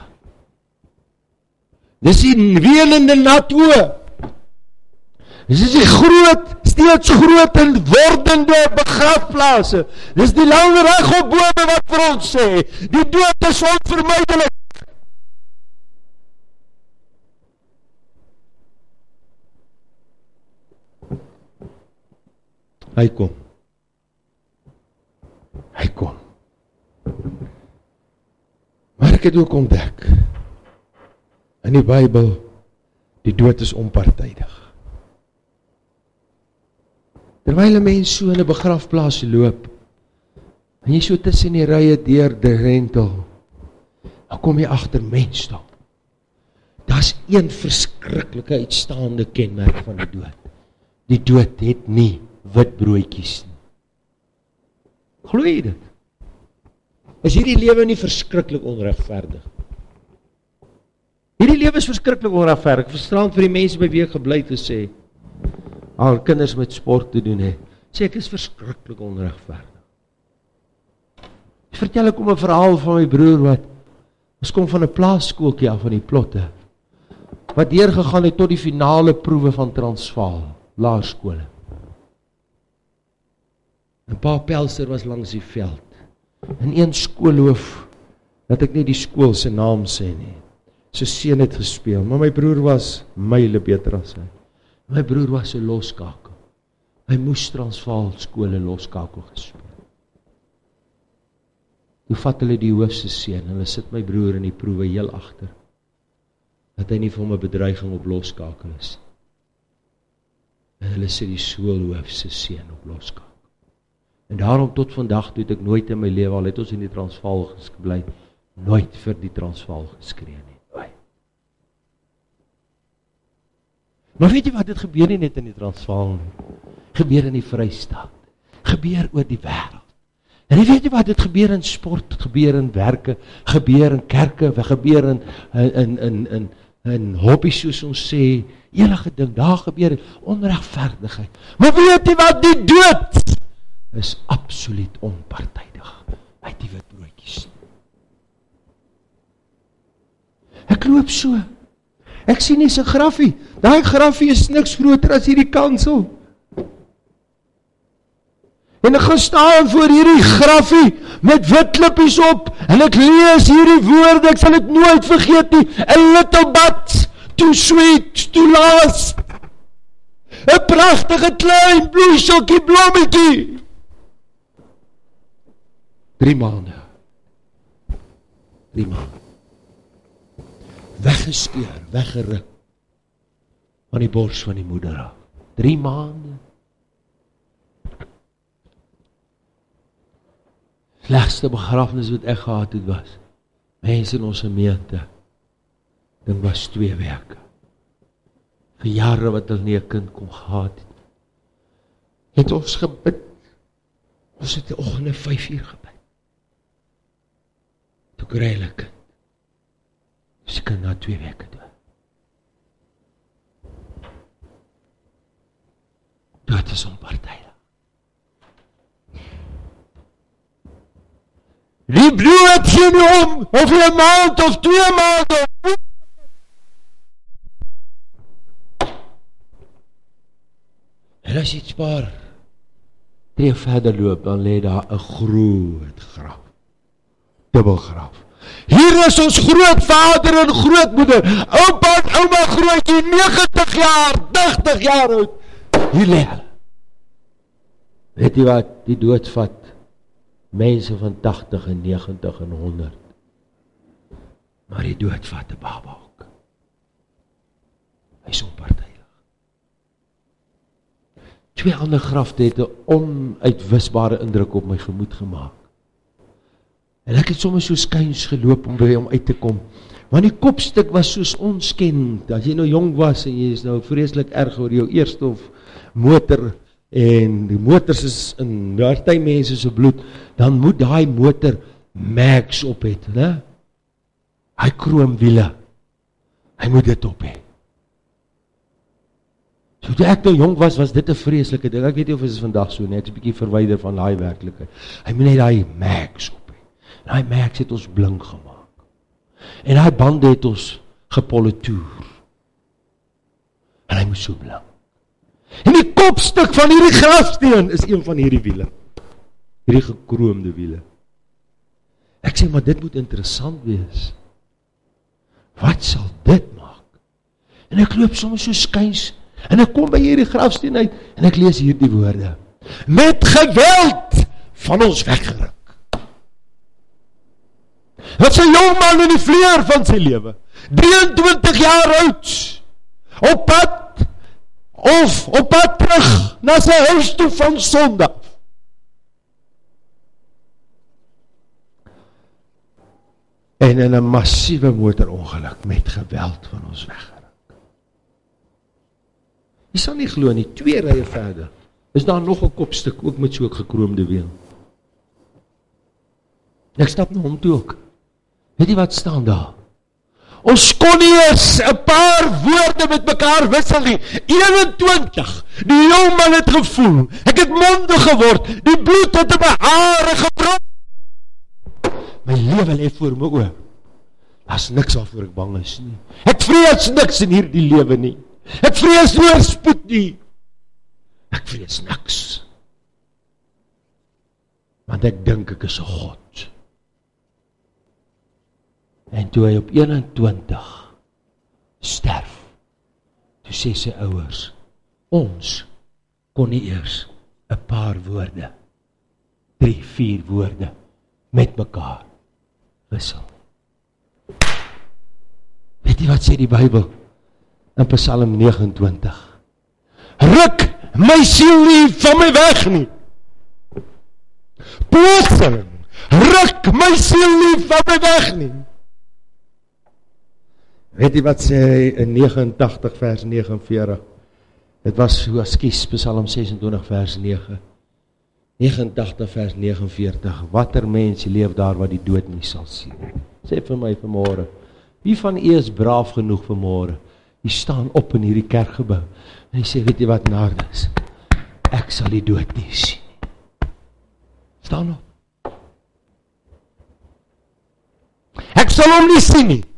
Dis die wenende natoe. Dis die groot, steeds groot en wordende begrafplase. Dis die lang regbome wat vir ons sê, die dood is onvermydelik. Hy kom. Hy kom. Maar ek het ook ontdek, in die Bybel, die dood is onpartydig. Terwyl 'n mens so in 'n begrafplaas loop, en jy so tussen die rye deur die rentel, dan kom jy agter mens dan. Daar's een verskriklike uitstaande kenmerk van die dood. Die dood het nie wit broodjies nie. Glo jy dit? Is hierdie lewe nie verskriklik onregverdig? Hierdie lewe is verskriklik onregverdig. Verstraand vir die mense by wie ek gebly te sê, al kinders met sport te doen het, sê ek is verskriklik onregverdig. Vertel ek om 'n verhaal van my broer wat, ons kom van 'n plaasskooltjie af van die Plotte, wat deurgegaan het tot die finale proewe van Transvaal, laerskole. En pa Pelser was langs die veld. En een skoolhoof, dat ek nie die skool se naam sê nie, sy seun het gespeel, maar my broer was myle beter as hy. My broer was 'n loskakel. Hy moes Transvaal skole loskakel gespeel. Toe vat hulle die hoof se seun, hulle sit my broer in die proewe heel agter, dat hy nie vir hom 'n bedreiging op loskakel is. En hulle sit die skoolhoof se seun op loskakel. En daarom tot vandag toe het ek nooit in my lewe, al het ons in die Transvaal gebly, nooit vir die Transvaal geskree nie. Nooit. Maar weet jy wat, dit gebeur nie net in die Transvaal nie. Gebeur in die Vrystaat. Gebeur oor die wêreld. En weet jy wat, dit gebeur in sport, dit gebeur in werke, gebeur in kerke, gebeur in, in, in, in, in hobbies soos ons sê, enige ding, daar gebeur onregverdigheid. Maar weet jy wat, die dood is absoluut onpartydig. Hy het die wit broodjies. Ek loop so. Ek sien nie sy graffie. Daai graffie is niks groter as hierdie kansel. En ek gaan staan voor hierdie graffie met wit lippies op en ek lees hierdie woorde, ek sal dit nooit vergeet nie. A little but too sweet to last. 'n pragtige klein bloeseltjie blommetjie. Drie maande. Drie maande. Weggeskeur, weggeruk van die bors van die moeder af. Drie maande. Slegste begrafnis wat ek gehad het was, mense in ons gemeente, dit was twee weke. Vir jare wat hulle nie 'n kind kon gehad het. Het ons gebid, ons het die oggende vyf uur gebid. Toe kry hulle 'n kind. Sy kan na twee weke dood. Dood is onpartydig. Die brood gee nie om, of jy 'n maand of twee maande. En as jy iets paar tree verder loop, dan lê daar 'n groot graf. Dubbelgraf. Hier is ons grootvader en grootmoeder, oupa en ouma grootjie, negentig jaar, dertig jaar oud. Hier lê hulle. Weet jy wat, die dood vat mense van tachtig en negentig en honderd. Maar die dood vat 'n baba ook. Hy is onpartydig. Twee ander grafte het 'n onuitwisbare indruk op my gemoed gemaak. En ek het soms so skuins geloop om by hom uit te kom. Want die kopstuk was soos onskend. As jy nou jong was en jy is nou vreeslik erg oor jou eerste of motor, en die motors is in party mense se bloed, dan moet daai motor mags op het, né? Hy kroomwiele. Hy moet dit op hê. So toe ek nou jong was, was dit 'n vreeslike ding. Ek weet nie of dit is vandag so nie, ek is 'n bietjie verwyder van daai werklikheid. Hy moet net daai mags op hê. En daai mags het ons blink gemaak. En daai bande het ons gepolitoer. En hy moet so blink. En die kopstuk van hierdie grafsteen is een van hierdie wiele. Hierdie gekroomde wiele. Ek sê, maar dit moet interessant wees. Wat sal dit maak? En ek loop soms so skuins, en ek kom by hierdie grafsteen uit, en ek lees hierdie woorde. Met geweld van ons weggeruk. Wat is 'n jong man in die vleuer van sy lewe, drieëntwintig jaar oud, op pad, of op pad terug na sy huis toe van Sondag. En in 'n massiewe motorongeluk met geweld van ons weggeruk. Jy sal nie glo nie, twee rye verder, is daar nog 'n kopstuk, ook met so 'n gekroomde wiel. Ek stap na hom toe ook. Weet jy wat staan daar? Ons kon nie eens 'n paar woorde met mekaar wissel nie. eenentwintig. Die jong man het gevoel. Ek het mondig geword. Die bloed het in my hare gebrand. My lewe lê voor my oë. Daar's niks waarvoor ek bang is nie. Ek vrees niks in hierdie lewe nie. Ek vrees nie spoed nie. Ek vrees niks. Want ek dink ek is 'n God. En toe hy op eenentwintig sterf, toe sê sy ouers, ons kon nie eers 'n paar woorde, drie, vier woorde, met mekaar wissel. Weet jy wat sê die Bybel? In Psalm negenentwintig. Ruk my siel nie van my weg nie. Plotseling, ruk my siel nie van my weg nie. Weet jy wat sê hy in negenentagtig vers negenenveertig? Dit was so, ekskuus, Psalm sesentwintig vers nege. negenentagtig vers negenenveertig. Watter mens leef daar wat die dood nie sal sien? Sê vir my vanmôre, wie van u is braaf genoeg vanmôre? Die staan op in hierdie kerkgebou. En hy sê, weet jy wat Nardus? Ek sal die dood nie sien. Staan op. Ek sal hom nie sien nie.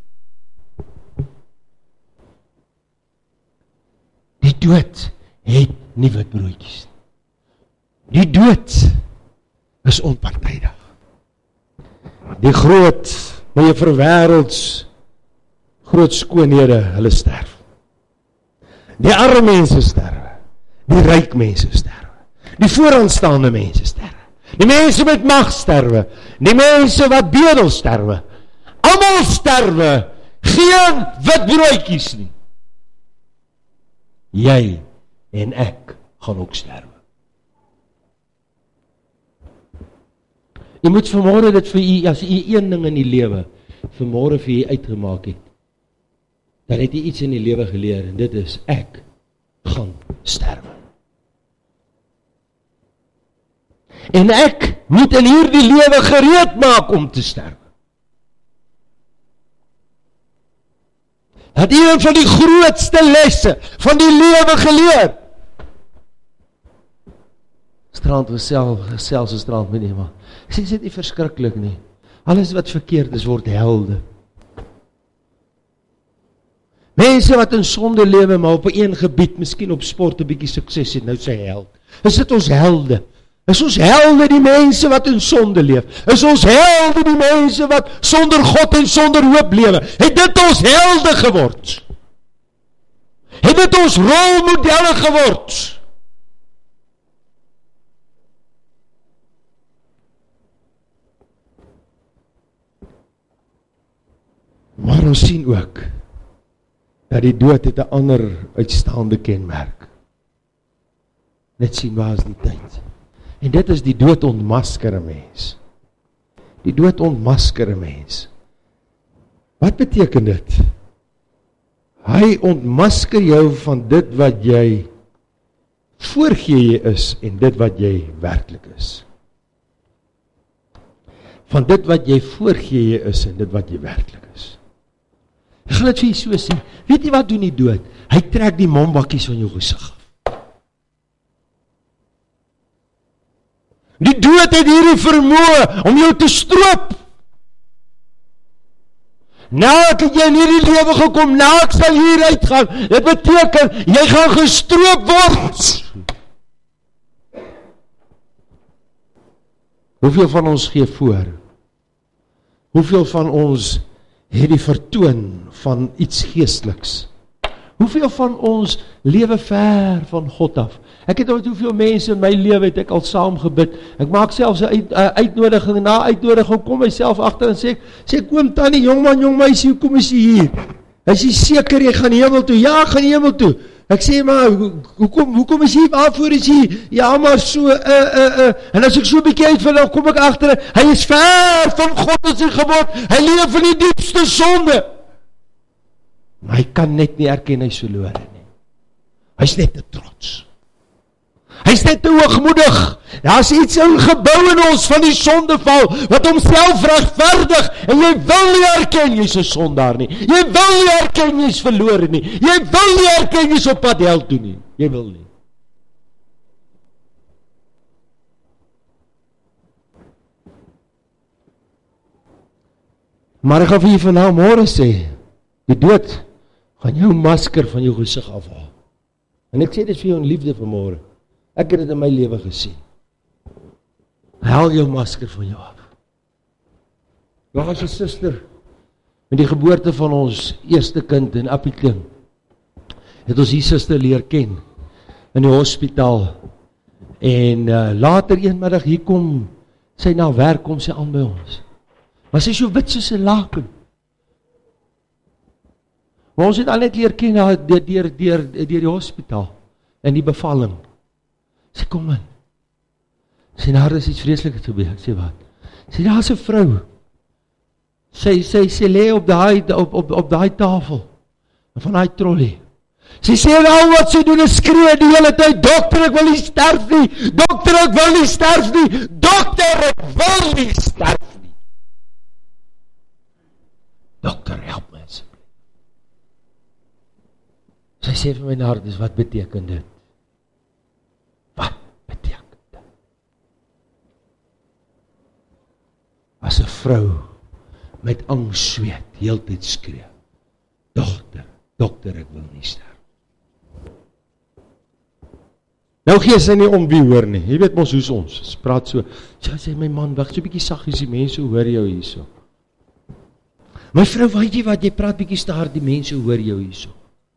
Die dood het nie wit broodjies. Die dood is onpartydig. Die groot, my verwêrelds, groot skoonhede, hulle sterf. Die arme mense sterwe. Die ryk mense sterwe. Die vooraanstaande mense sterwe. Die mense met mag sterwe. Die mense wat bedel sterwe. Almal sterwe. Geen wit broodjies nie. Jy en ek gaan ook sterwe. Jy moet vanmôre dit vir u, as u een ding in die lewe vanmôre vir u uitgemaak het, dan het jy iets in die lewe geleer, en dit is, ek gaan sterwe. En ek moet in hierdie lewe gereed maak om te sterwe. Dat een van die grootste lesse van die lewe geleer, gisterand gesels, gesels gisterand met iemand. Ek sê, is dit nie verskriklik nie. Alles wat verkeerd is, word helde. Mense wat in sonde lewe, maar op een gebied, miskien op sport, 'n bietjie sukses het, nou sy held. Is dit ons helde? Is ons helde die mense wat in sonde leef? Is ons helde die mense wat sonder God en sonder hoop lewe? Het dit ons helde geword? Het dit ons rolmodelle geword? Maar ons sien ook dat die dood het 'n ander uitstaande kenmerk. Net sien waar is die tyd. En dit is die dood ontmasker 'n mens. Die dood ontmasker 'n mens. Wat beteken dit? Hy ontmasker jou van dit wat jy voorgee jy is en dit wat jy werklik is. Van dit wat jy voorgee jy is en dit wat jy werklik is. Ek gaan dit vir jy so sê, weet jy wat doen die dood? Hy trek die mombakkies van jou gesig af. Die dood het hierdie vermoë om jou te stroop. Naak het jy in hierdie lewe gekom, naak sal hier uitgaan. Dit beteken, jy gaan gestroop word. Hoeveel van ons gee voor? Hoeveel van ons het die vertoon van iets geesteliks? Hoeveel van ons lewe ver van God af? Ek het al hoeveel mense in my lewe het ek al saam gebid. Ek maak selfs 'n uit, uh, uitnodiging, na uitnodiging kom myself agter en sê, sê kom tannie, jongman, jong meisie, hoekom is jy hier? Hy sê seker jy gaan hemel toe. Ja, ek gaan hemel toe. Ek sê maar hoekom hoekom is jy waarvoor is jy? Ja, maar so uh uh uh en as ek so 'n bietjie uitvind, kom ek agter, hy is ver van God as hy geword. Hy leef in die diepste sonde. Maar hy kan net nie erken hy verlore nie. Hy's net te trots. Hy's net te hoogmoedig. Daar's iets ingebou in ons van die sondeval wat homself regverdig en jy wil nie erken jy's 'n sondaar nie. Jy wil nie erken jy's verlore nie. Jy wil nie erken jy's op pad hel toe nie. Jy wil nie. Maar ek gaan vir jy vanavond môre sê, die dood gaan jou masker van jou gesig afhaal. En ek sê dit vir jou in liefde vanmôre. Ek het dit in my lewe gesien. Haal jou masker van jou af. Daar is 'n suster met die geboorte van ons eerste kind in Appieklin. Het ons die suster leer ken in die hospitaal. En uh, later eenmiddag hier kom sy na werk, kom sy aan by ons. Maar sy is so wit soos 'n laken. Maar ons het al net leer ken deur deur deur deur die hospitaal en die bevalling. Sy kom in. Sy nou is iets vreesliks gebeur. Ek sê wat? Sy daar is 'n vrou. Sy sy sy lê op daai op op op daai tafel van daai trolley. Sy sê al wat sy doen is skree die hele tyd, dokter ek wil nie sterf nie. Dokter ek wil nie sterf nie. Dokter ek wil nie sterf nie. Dokter help my asseblief. Sy sê vir my in haar hart, dis wat beteken dit? Wat beteken dit? As 'n vrou met angs sweet, heeltyd skree, dokter, dokter ek wil nie sterf. Nou gee sy nie om wie hoor nie, jy weet mos hoe's ons, sy praat so, sy sê my man, wacht so bietjie saggies, die mense hoor jou hierso. My vrou, weet jy wat, jy praat bietjie staar, die mense hoor jou hierso.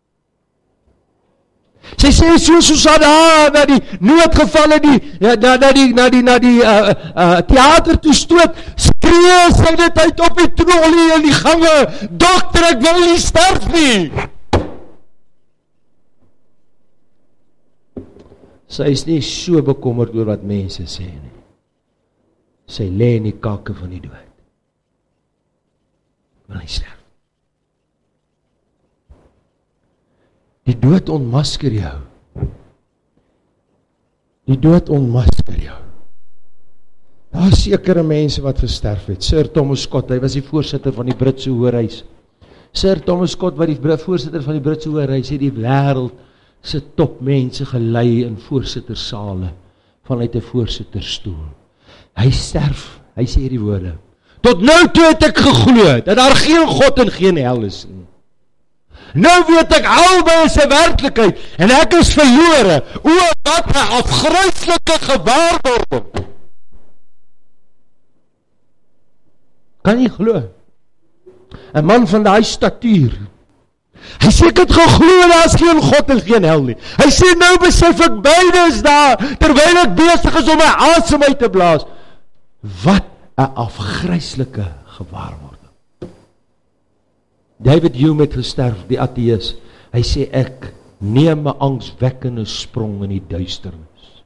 Sy sê so soos daar na die noodgevalle die na na die na die na die uh, uh, teater toe stoot, skree sy dit uit op die trolley in die gange, dokter ek wil nie sterf nie. Sy is nie so bekommerd oor wat mense sê nie. Sy lê in die kakke van die dood. Wil nie sterf. Die dood ontmasker jou. Die dood ontmasker jou. Daar is sekere mense wat gesterf het. Sir Thomas Scott, hy was die voorsitter van die Britse Hoërhuis. Sir Thomas Scott, wat die voorsitter van die Britse Hoërhuis, het die wêreld se topmense gelei in voorsittersale, vanuit 'n voorsitterstoel. Hy sterf, hy sê die woorde. Tot nou toe het ek geglo dat daar geen God en geen hel is nie. Nou weet ek albei is 'n werklikheid en ek is verlore. O, wat 'n afgryslike gewaarwording. Kan jy glo? 'n Man van daai statuur. Hy sê ek het geglo daar is geen God en geen hel nie. Hy sê nou besef ek beide is daar terwyl ek besig is om my asem uit te blaas. Wat 'n afgryslike gewaarwording. David Hume het gesterf, die ateïs. Hy sê ek neem 'n angswekkende sprong in die duisternis.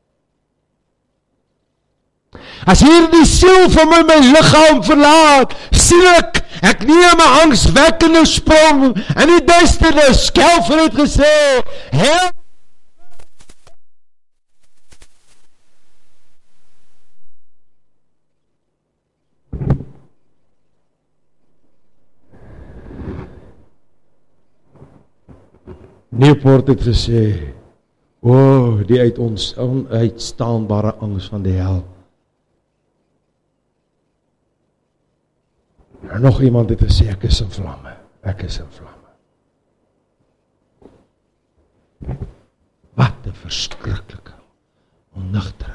As hierdie siel van my my liggaam verlaat, sien ek, ek neem 'n angswekkende sprong in die duisternis. Kelvin het gesê, hel Newport het gesê, o, oh, die uit ons onuitstaanbare angs van die hel. En nog iemand het gesê, ek is in vlamme, ek is in vlamme. Wat 'n verskriklike, onnugtering,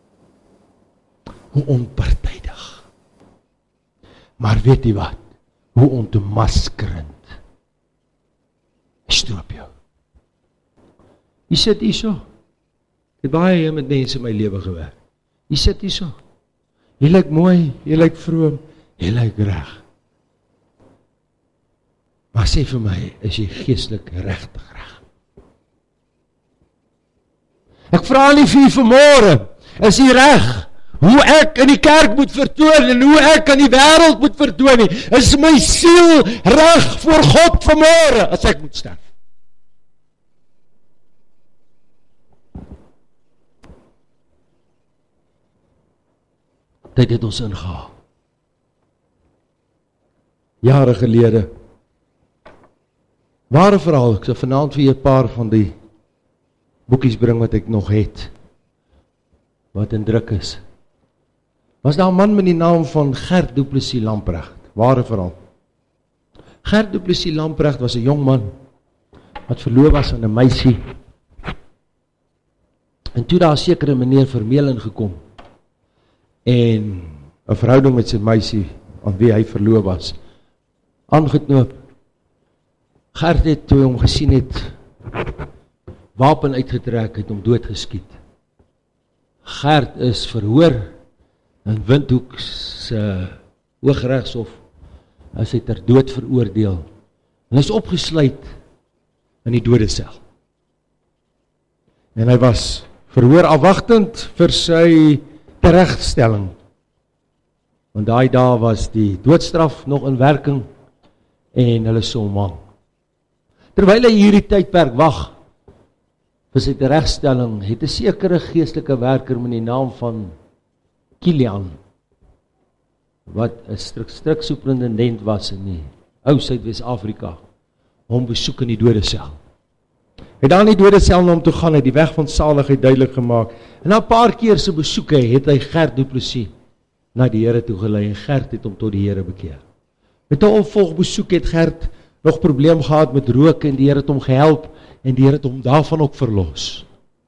hoe onpartydig. Maar weet jy wat, hoe ontemaskerend, hy stroop jou. Jy sit hier so. Ek het baie met mense in my lewe gewerk. Jy sit hier so. Jy lyk mooi, jy lyk vroom, jy lyk reg. Maar sê vir my, is jy geestelik regtig reg? Ek vra nie vir jy vanmôre, is jy reg? Hoe ek in die kerk moet vertoon en hoe ek in die wêreld moet vertoon nie, is my siel reg voor God vanmôre as ek moet sterf. Tyd het ons ingehaal. Jare gelede. Ware verhaal, ek sal vanaand vir 'n paar van die boekies bring wat ek nog het, wat in druk is. Was daar 'n man met die naam van Gert Du Plessis Lamprecht, ware verhaal. Gert Du Plessis Lamprecht was 'n jong man, wat verloof was aan 'n meisie, en toe daar sekere meneer Vermeulen gekom, en 'n verhouding met sy meisie, aan wie hy verloof was, aangeknoop. Gert het, toe hy hom gesien het, wapen uitgetrek, het hom doodgeskiet. Gert is verhoor in Windhoek se Hooggeregshof, as hy ter dood veroordeel. En hy is opgesluit in die dodesel. En hy was verhoor afwagtend vir sy teregstelling. Want daai dae was die doodstraf nog in werking en hulle sou hom hang. Terwyl hy hierdie tydperk wag vir sy teregstelling, het 'n sekere geestelike werker met die naam van Kilian, wat 'n strik, strik superintendent was in die ou Suidwes-Afrika, hom besoek in die dodesel. Hy het daar in die dodesel na hom toe gaan, hy het die weg van saligheid duidelik gemaak. En na 'n paar keer se besoeke het hy Gert Du Plessis na die Here toe gelei en Gert het hom tot die Here bekeer. Met 'n opvolgbesoek het Gert nog probleem gehad met rook en die Here het hom gehelp en die Here het hom daarvan ook verlos.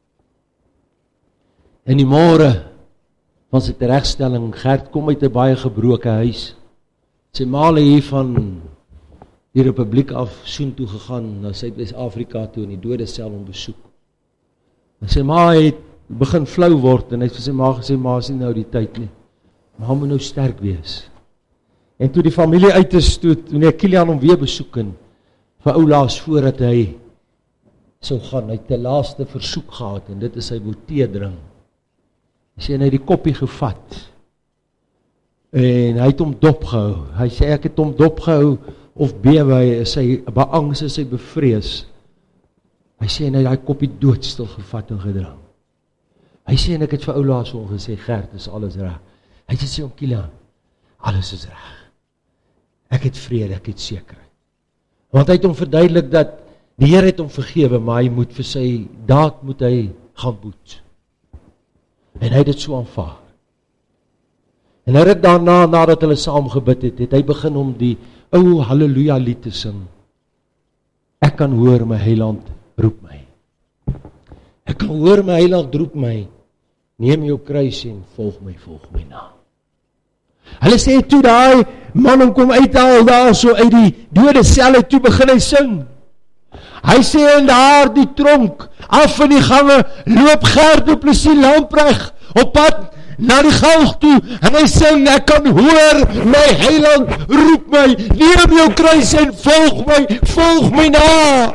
In die môre van sy teregstelling, Gert kom uit 'n baie gebroke huis. Sy ma het hier van die Republiek af soontoe gegaan na Suidwes-Afrika toe in die dodesel om besoek. En sy ma het begin flou word en hy het vir sy ma gesê, ma, is nie nou die tyd nie. Ma moet nou sterk wees. En toe die familie uit is, toe meneer Kilian hom weer besoek en vir oulaas voordat hy sou gaan, hy het die laaste versoek gehad en dit is hy wou tee drink. Hy sê, en hy het die koppie gevat en hy het hom dopgehou. Hy sê, ek het hom dopgehou of bewe hy, is hy beangs, is hy bevrees. Hy sê, en hy het die koppie doodstil gevat en gedrang. Hy sê, en ek het vir oulaas hom gesê, Gert, is alles reg. Hy het sê, om Kilian, alles is reg. Ek het vrede, ek het sekerheid. Want hy het hom verduidelik dat die Here het hom vergewe, maar hy moet vir sy daad moet hy gaan boet. En hy het dit so aanvaar. En hy het daarna, nadat hulle saam gebid het, het hy begin om die ou halleluja lied te sing. Ek kan hoor my heiland roep my. Ek kan hoor my heiland roep my. Neem jou kruis en volg my, volg my na. Hulle sê toe daai man hom kom uithaal daar so uit die dode sel uit, toe begin hy sing. Hy sê in daar die tronk, af in die gange, loop Gert Du Plessis Lamprecht op pad na die galg toe, en hy sing, ek kan hoor, my heiland roep my, neem jou kruis en volg my, volg my na.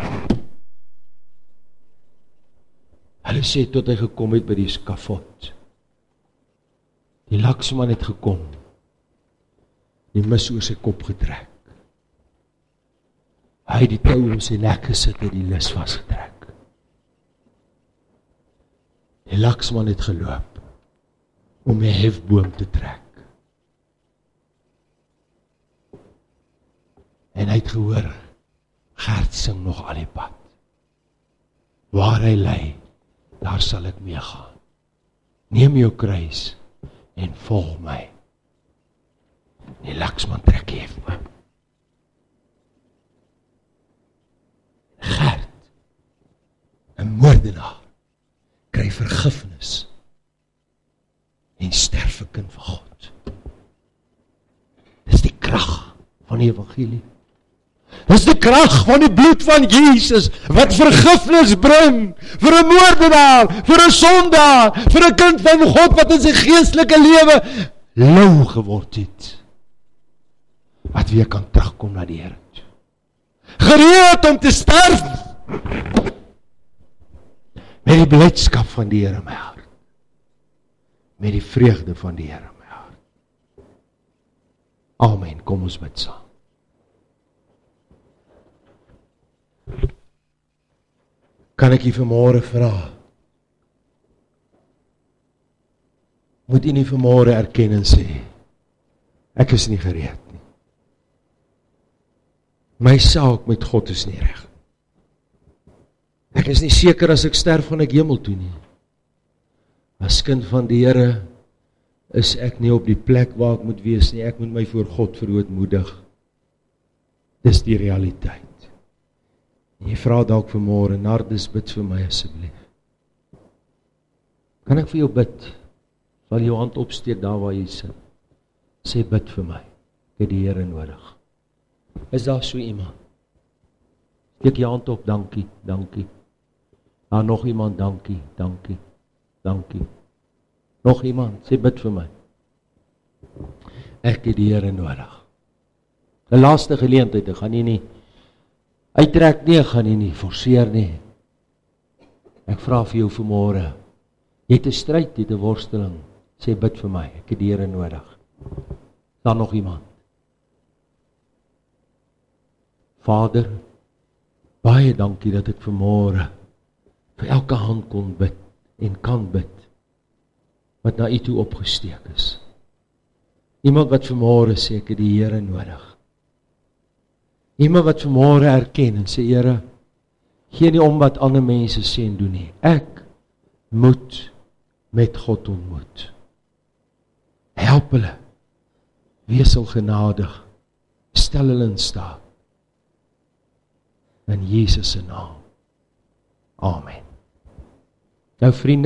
Hulle sê tot hy gekom het by die skafot. Die laksman het gekom, die mis oor sy kop getrek. Hy het die tou om sy nek gesit en die lis vastgetrek. Die laksman het geloop om die hefboom te trek. En hy het gehoor, Gert sing nog al die pad. Waar hy lei, daar sal ek mee gaan. Neem jou kruis en volg my. Die laksman trek die hefboom. Gert, 'n moordenaar, kry vergifnis en sterf 'n kind van God. Dis die krag van die evangelie. Dis die krag van die bloed van Jesus wat vergifnis bring vir 'n moordenaar, vir 'n sondaar, vir 'n kind van God wat in sy geestelike lewe lou geword het. Wat weer kan terugkom na die Here. Gereed om te sterf met die blydskap van die Here in my hart, met die vreugde van die Here in my hart. Amen, kom ons bid saam. Kan ek u vanmôre vra, moet u nie vanmôre erken en sê, ek is nie gereed nie. My saak met God is nie reg. Ek is nie seker as ek sterf van ek hemel toe nie. As kind van die Here is ek nie op die plek waar ek moet wees nie. Ek moet my voor God verootmoedig. Dis die realiteit. En jy vra dalk vanmôre, Nardus, bid vir my asseblief. Kan ek vir jou bid? Sal jou hand opsteek daar waar jy sit. Sê bid vir my. Ek het die Here nodig. Is daar so iemand? Steek jy hand op, dankie, dankie. Daar nog iemand, dankie, dankie, dankie. Nog iemand, sê bid vir my. Ek het die Here nodig. 'n Laaste geleentheid, ek gaan nie nie uittrek nie, ek gaan nie nie forceer nie. Ek vra vir jou vanmôre, jy het 'n stryd, jy het 'n worsteling, sê bid vir my, ek het die Here nodig. Daar nog iemand? Vader, baie dankie dat ek vanmôre vir elke hand kon bid en kan bid wat na U toe opgesteek is. Iemand wat vanmôre sê ek het die Here nodig. Iemand wat vanmôre erken en sê Here, gee nie om wat ander mense sê en doen nie. Ek moet met God ontmoet. Help hulle. Wees hulle genadig. Stel hulle in staat. In Jesus se naam. Amen. Nou vriende,